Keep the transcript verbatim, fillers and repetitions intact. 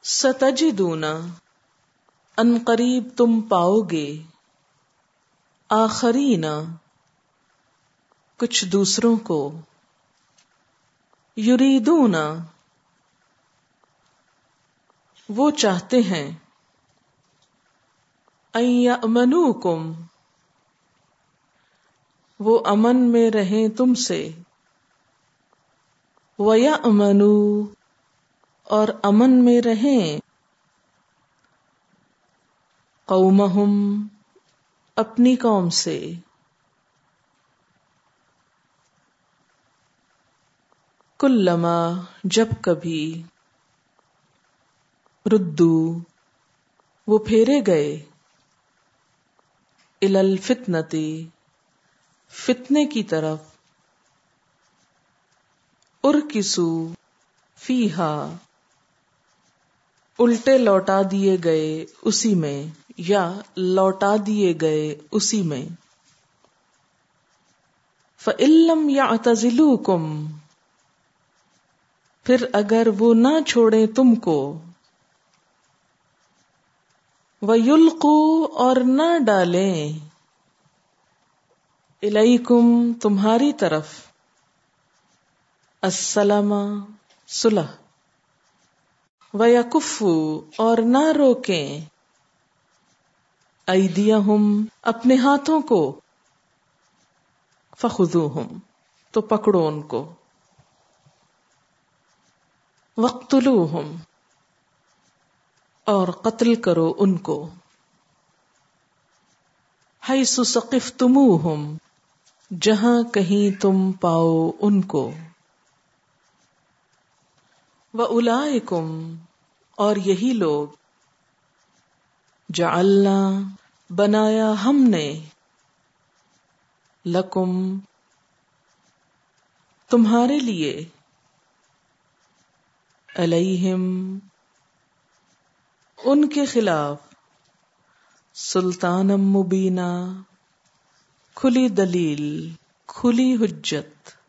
ستجدون ان قریب تم پاؤ گے، آخرین کچھ دوسروں کو، یریدون وہ چاہتے ہیں، ان یأمنوکم وہ امن میں رہیں تم سے، وَیَأْمَنُوا اور امن میں رہیں قومہم اپنی قوم سے۔ کلما جب کبھی، ردو وہ پھیرے گئے، الی الفتنتی فتنے کی طرف، ارکسو فیہا الٹے لوٹا دیے گئے اسی میں، یا لوٹا دیے گئے اسی میں۔ فَإِن لَّمْ يَعْتَزِلُوكُمْ پھر اگر وہ نہ چھوڑیں تم کو، وَيُلْقُوا اور نہ ڈالیں، اِلَيْكُمْ تمہاری طرف، السلام صلح، وَيَكُفُّوا اور نہ روکیں، ایدیہم اپنے ہاتھوں کو، فخذوہم تو پکڑو ان کو، وَاقْتُلُوہم اور قتل کرو ان کو، حیث ثقفتموہم جہاں کہیں تم پاؤ ان کو، وَأُولَئِکُمْ اور یہی لوگ، جعلنا بنایا ہم نے، لکم تمہارے لیے، علیہم ان کے خلاف، سلطانا مبینا کھلی دلیل، کھلی حجت۔